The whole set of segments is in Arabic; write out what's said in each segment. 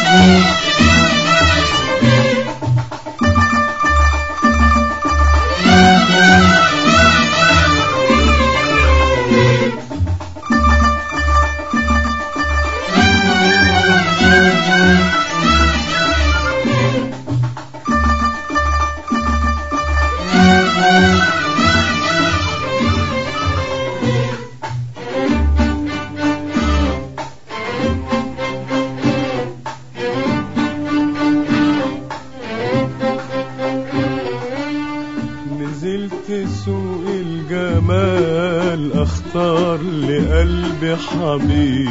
سوق الجمال اختار لقلبي حبيب،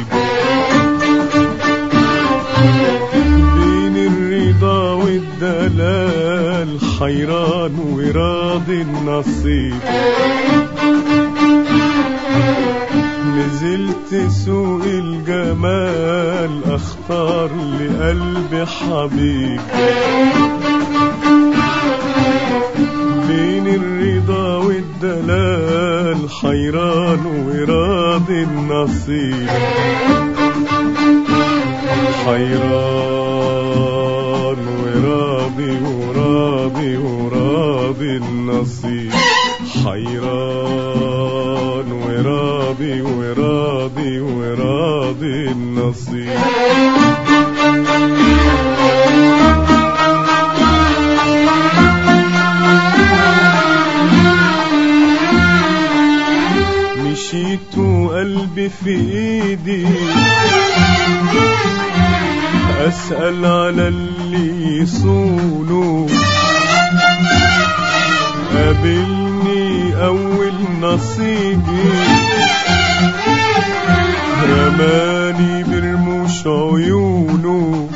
بين الرضا والدلال حيران وراضي النصيب. نزلت سوق الجمال اختار لقلبي حبيب، بين الرضا والدلال حيران وراضي النصيب. حيران وراضي النصيب. حيران وراضي النصيب. مشيت وقلبي في ايدي اسأل على اللي يصونه، قابلني اول نصيبي رماني برموش عيونه.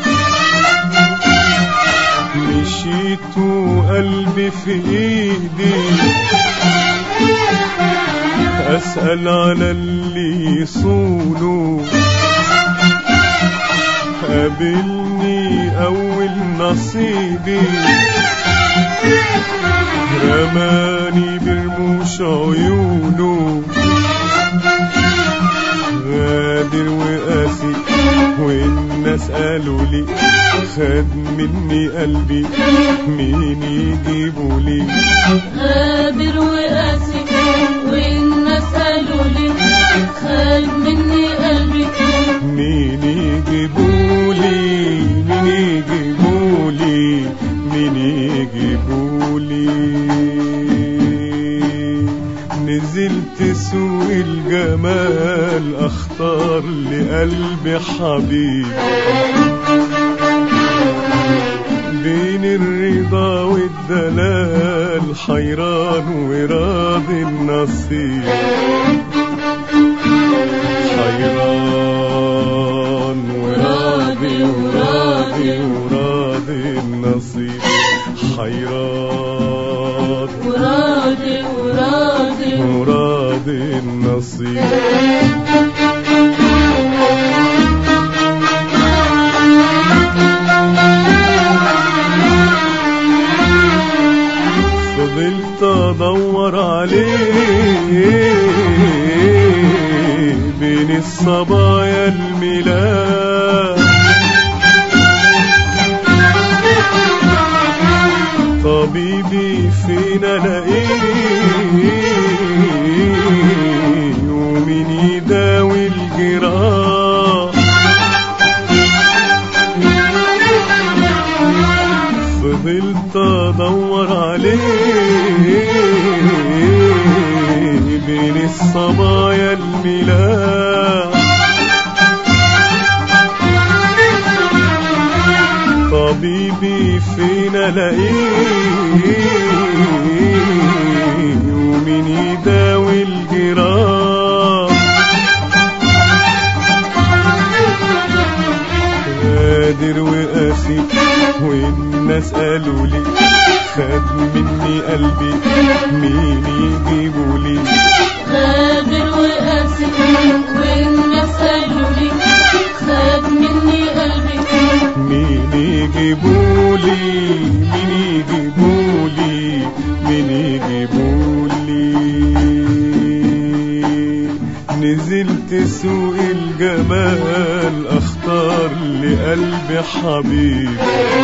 مشيت وقلبي في ايدي أسأل على اللي يصونه، قابلني أول نصيبي رماني برموش عيونه. غادر وقاسي والناس قالوا لي خد مني قلبي مين يجيبولي. غادر وقاسي والناس قالوا لي خد مني قلبي مين يجيبولي. مين يجيبولي. مين يجيبولي. نزلت سوق الجمال اختار لقلبي حبيب، بين الرضا والدلال حيران وراضي النصيب. حيران وراضي النصيب. حيران وراضي النصيب. فضلت ادور عليه بين الصبايا الميلاد، طبيبي فين الاقيه ومين يداوي الجراح. فضلت ادور عليه بين الصبايا الميلاد، طبيبي فين الاقيه ومين يداوي الجراح. غادر وقاسي والناس قالوا لي خد مني قلبي مين يجيبولي. غادر وقاسي والناس قالوا لي خد مني قلبي مين يجيبولي. مين يجيبولي. مين يجيبولي. نزلت سوق الجمال اختار لقلبي حبيب،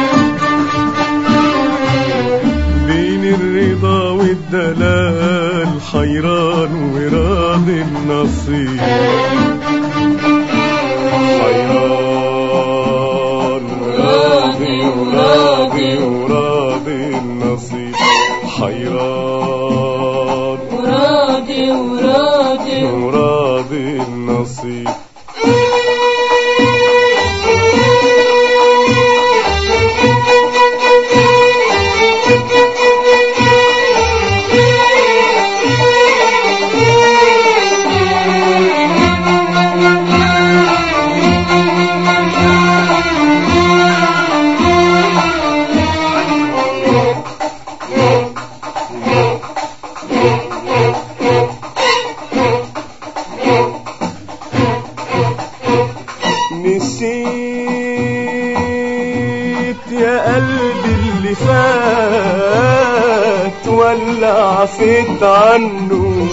بين الرضا والدلال حيران وراضي النصيب، حيران وراضي وراضي وراضي النصيب، حيران وراضي وراضي وراضي النصيب. نسيت يا قلبي اللي فات ولا عفيت عنه،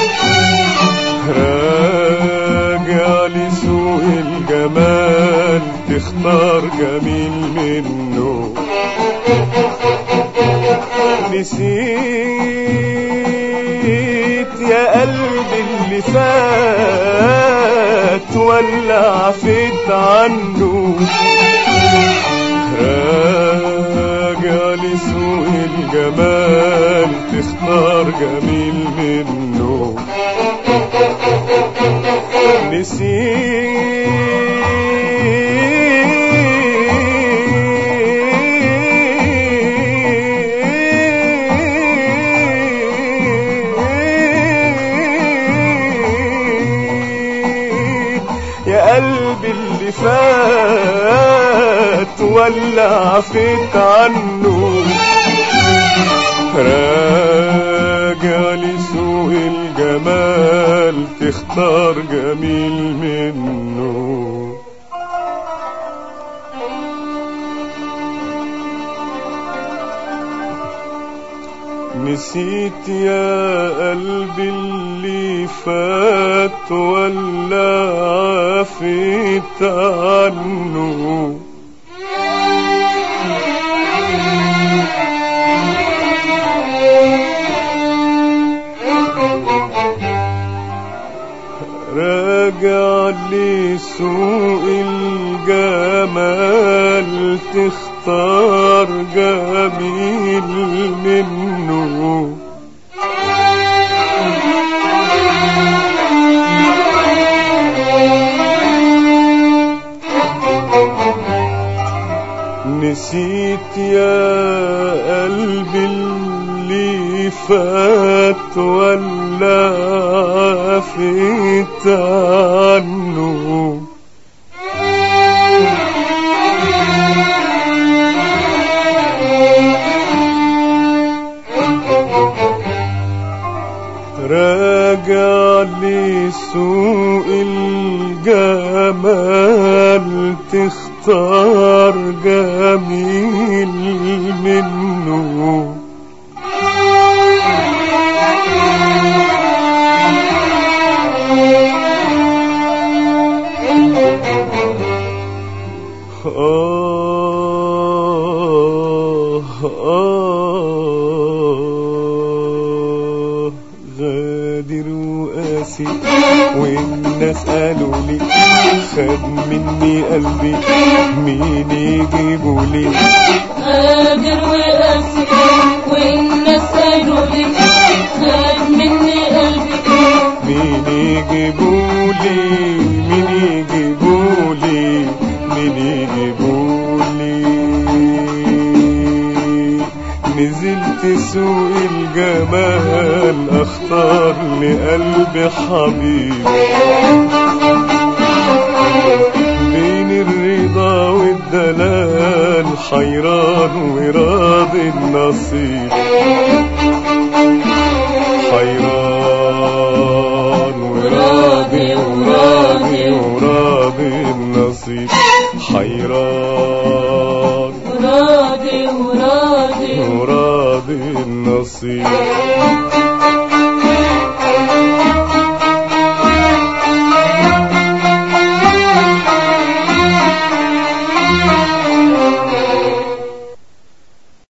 راجع لسوق الجمال تختار جميل منه. نسيت يا قلبي اللي فات ولا عفيت عنه، راجع لسوق الجمال تختار جميل منه. يا قلبي اللي فات ولا عفيت عنه، راجع لسوق الجمال تختار جميل منه. نسيت يا قلبي اللي فات ولا عفيت عنه، راجع لسوق الجمال تختار جميل منه. نسيت يا قلبي اللي فات ولا عفيت عنه، راجع لسوق الجمال تختار جميل منه. غادر وقاسي والناس قالوا لي خد مني قلبي مين يجيبولي. غادر وقاسي والناس قالوا لي خد مني قلبي مين يجيبولي، مين يجيبولي، مين يجيبولي. نزلت سوق الجمال اختار لقلبي حبيب، بين الرضا والدلال حيران وراضي النصيب.